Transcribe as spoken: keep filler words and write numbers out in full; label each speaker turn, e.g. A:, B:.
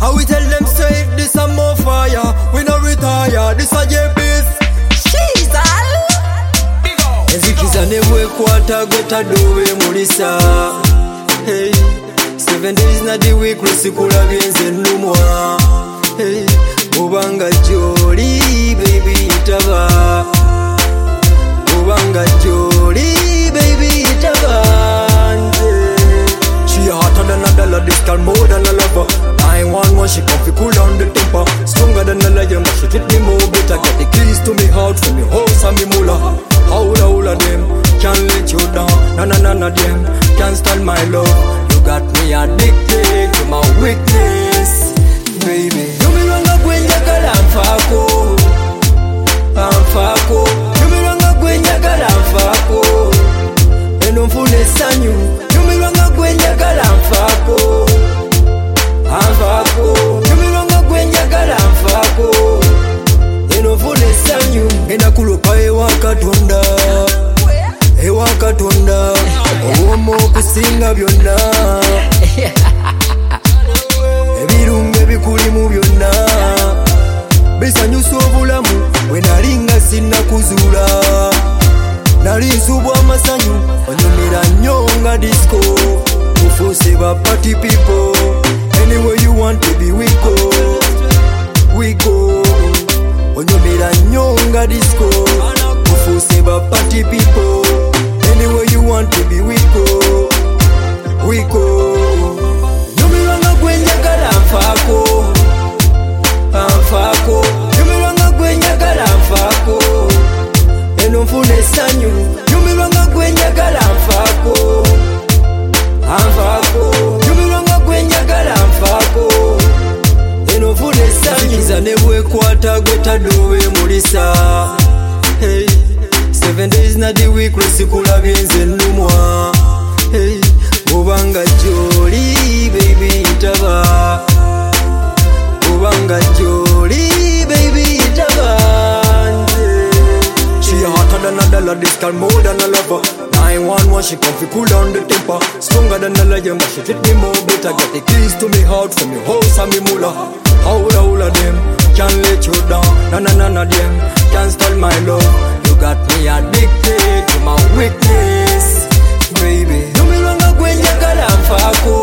A: I will tell them straight, this a more fire. We no retire, this a J B's. Ezikiza nebwe kwata gota dowe mulisa. Hey, seven days na the week lusikula byenze numwa. Hey, obanga joli baby itaba. Obanga joli baby itaba. She hotter than a dollar, this girl more than a lover. nine one one, she comfy, cool down the temper. Stronger than a lion, but she treat me more better. Get the keys to me heart from me house and me moolah. All all of them can't let you down. None none of them can't stand my love. You got me addicted to my weakness, baby. You me wrong up when you got I'm fako, I'm fako. You me wrong up when you got I'm fako. And don't fool this on you. You me wrong up when you got I'm fako, I'm fako. You me wrong up when you got I'm fako. Enakulopa ewa katonda, ewa katonda, owomo kusinga byonna, ebirunge bikulimu byonna, bisanyusa obulamu bwe nalinga sinnakuzuula, nali nsubwa amasanyu onyumira nnyo nga disco, mufuuse ba party people, anywhere you want to be we go, we go. Onyomera nyonga disco, ufuse ba party people. Anywhere you want to be, we go, we go. Nyomera gwenya gala mfako, mfako. Nyomera gwenya gala mfako, eno mfune sanyu. Nyomera gwenya gala mfako, mfako. Nyomera gwenya gala mfako. Ezikiza nebwe kwata gweta dowe mulisa. Hey, seven days na the week lusikula byenze numwa. Hey, obanga joli baby itaba. Obanga joli baby itaba. She hotter than a dollar, this girl more than a lover. nine one one, she comfy, cool down the temper. Stronger than a lion, but she treat me more better. Get the keys to me heart from me house and me moolah. All all of them can't let you down. None none of them can't stall my love. You got me addicted to my weakness, baby. You me wrong when you got I'm fako,